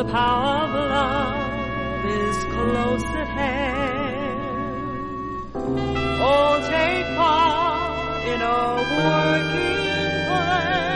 power of love is close at hand. Oh, take part in a working plan.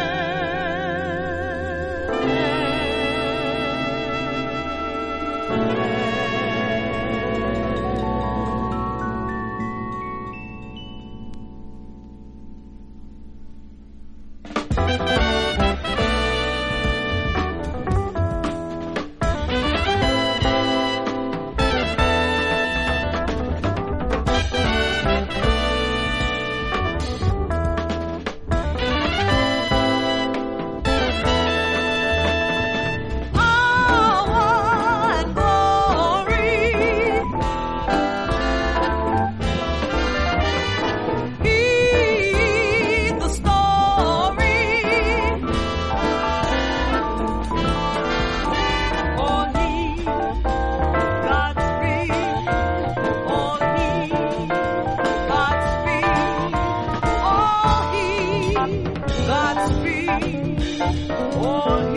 Godspeed, oh,